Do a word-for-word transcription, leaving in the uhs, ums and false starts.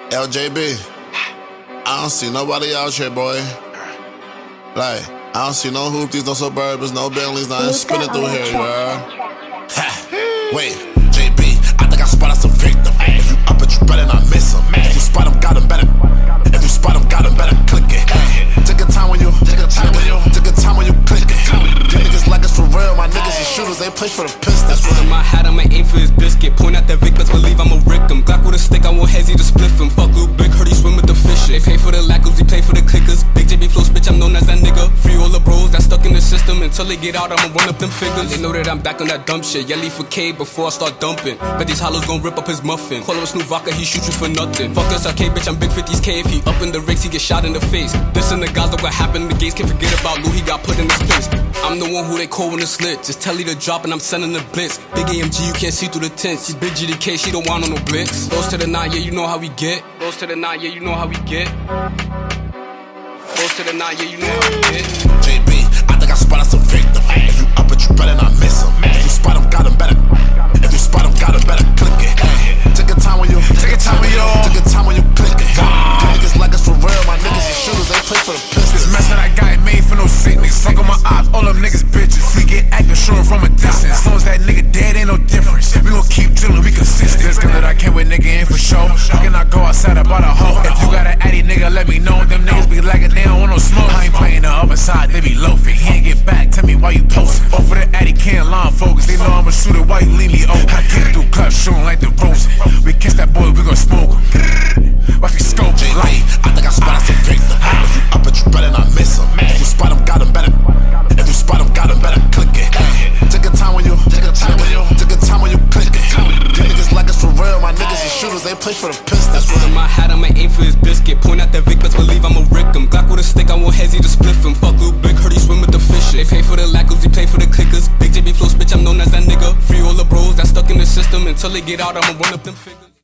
L J B, I don't see nobody out here, boy. Like, I don't see no hoopties, no Suburbans, no Bentleys, nothing spinning through here, you heard? Ha! Wait, J B, I think I spotted some victim. If you up it, you better not miss him. If you spot him, got him, better. If you spot him, got him, better click it. Take a time when you, take a time when you, take a time when you click it. You niggas like us for real, my niggas and shooters, they play for the Pistons. That's in my hat, I'ma aim for his biscuit. Point at that Vic, best believe I'ma rick him. Glock with a stick, I won't hesitate to split him. Fuck Lil Big, heard he swim with the fishes. They pay for the lackos, he pay for the clickers. Big J B flows, bitch, I'm known as that nigga. Free all the bros that stuck in the system. Until they get out, I'ma run up them figures. They know that I'm back on that dumb shit. Yeah, leave for K before I start dumping. Bet these hollows gon' rip up his muffin. Call him Snoop Vodka, he shoot you for nothing. Fuck S R K, bitch, I'm big fifties K. If he up in the race, he get shot in the face. This and the guys, look what happened. The gates can't forget about Lou, he got put in this place. I'm the one who they call when it's lit. Just tell you to drop and I'm sending the blitz. Big A M G, you can't see through the tents. She's big G D K, she don't want on no blitz. Goes to the nine, yeah, you know how we get. Goes to the nine, yeah, you know how we get. Goes to the nine, yeah, you know how we get. J B, I think I spotted some victim. If you up it, you better not miss him. If you spot him, got him, better. If you spot him, got him, better click it. Take a time when you, take a time when you, take a time when you click it. You niggas like us for real, my niggas and shooters, they play for the Pistons. This mess that I got ain't made for no sickness. Fuck on my ops, all them niggas bitches. We get active, showing from a distance. As long as that nigga dead, ain't no difference. We gon' keep drilling, we consistent. This gun that I came with, nigga, ain't for show. How can I go outside about a hoe? If you got an addy, nigga, let me know. Them niggas be lagging, they don't want no smoke. I ain't playing the other side, they be loafing. He ain't get back, tell me why you postin'. Over the addy, can't line focus. They know I'm a shooter, why you leave me open? I get through clutch, shooting like the Rosen. We kiss that boy, we gon' smoke him. Watch me scope J B, I think I spotted some victim. If you up it, you better not miss him. If you spot him, got him, better. If you spot him, got him, better click it. Take a time when you, take a time when you, take a time when you click it. You niggas like us for real, my niggas and shooters, they play for the Pistons. That's in my hat, I'ma aim for his biscuit. Point at that Vic, best believe I'ma rick him. Glock with a stick, I won't hesitate to split him. Fuck Lil Big, heard he swim with the fishes. They pay for the lackos, he pay for the clickers. Big J B flows, bitch, I'm known as that nigga. Free all the bros that stuck in the system. Until they get out, I'ma run up them figures.